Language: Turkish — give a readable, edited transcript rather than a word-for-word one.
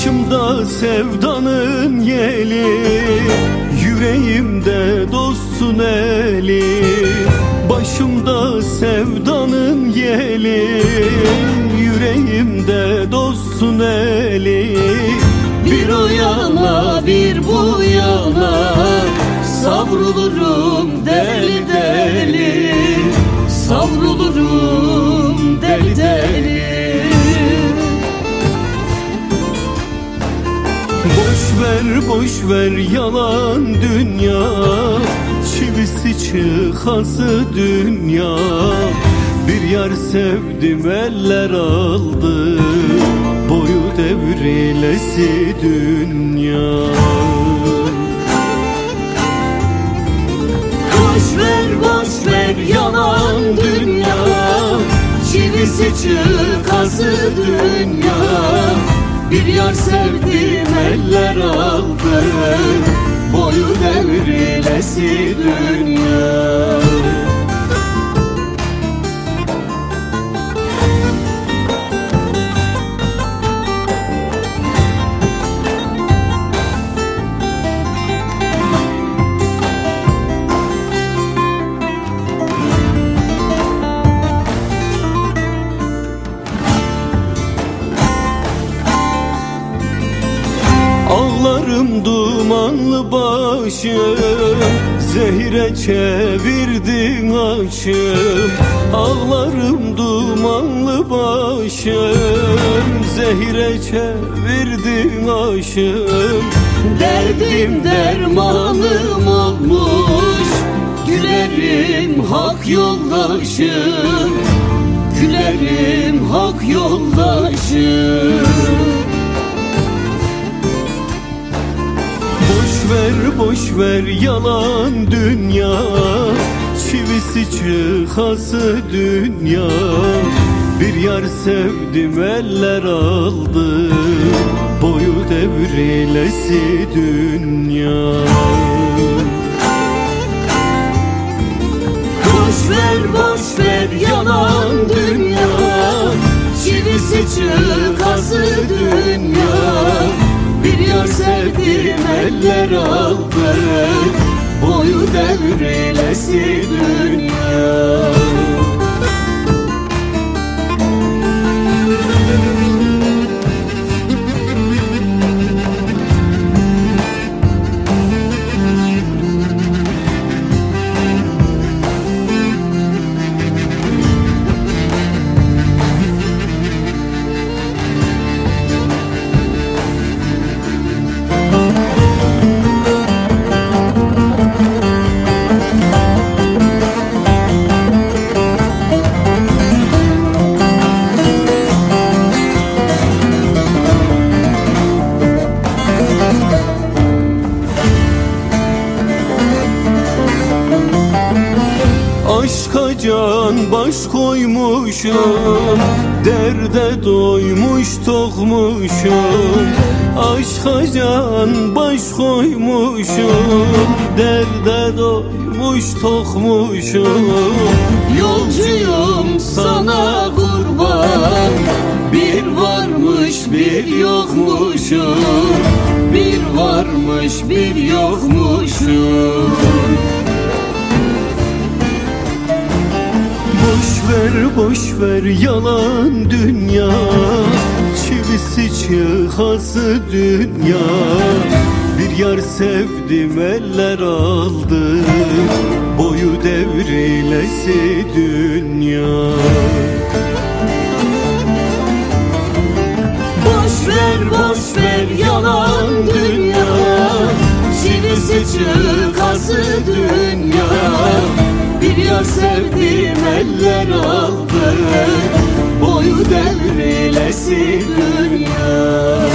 Başımda sevdanın yeli, yüreğimde dostun eli. Başımda sevdanın yeli, yüreğimde dostun eli. Bir o yana bir bu yana savrulurum deli deli, savrulurum deli deli. Boş ver yalan dünya, çivisi çıkası dünya. Bir yar sevdim eller aldı, boyu devrilesi dünya. Boş ver yalan dünya, çivisi çıkası dünya. Bir yar sevdim eller aldı, boyu devrilesi dünya. Ağlarım dumanlı başım, zehire çevirdin aşım. Ağlarım dumanlı başım, zehire çevirdin aşım. Derdim dermanım olmuş, gülerim hak yoldaşım, gülerim hak yoldaşım. Boş ver yalan dünya, çivisi çıkası dünya. Bir yar sevdim eller aldı, boyu devrilesi dünya. Boş ver yalan dünya, çivisi çıkası dünya. Bir yar sevdim eller aldı, boyu devrilesi dünya. Aşka can baş koymuşum, derde doymuş tokmuşum. Aşka can baş koymuşum, derde doymuş tokmuşum. Yolcuyum sana kurban, bir varmış bir yokmuşum, bir varmış bir yokmuşum. Boş ver yalan dünya, çivisi çıkası dünya. Bir yar sevdim eller aldı, boyu devrilesi dünya. Boş ver yalan dünya, çivisi çıkası dünya. Bir yar sevdim eller aldı, boyu devrilesi dünya.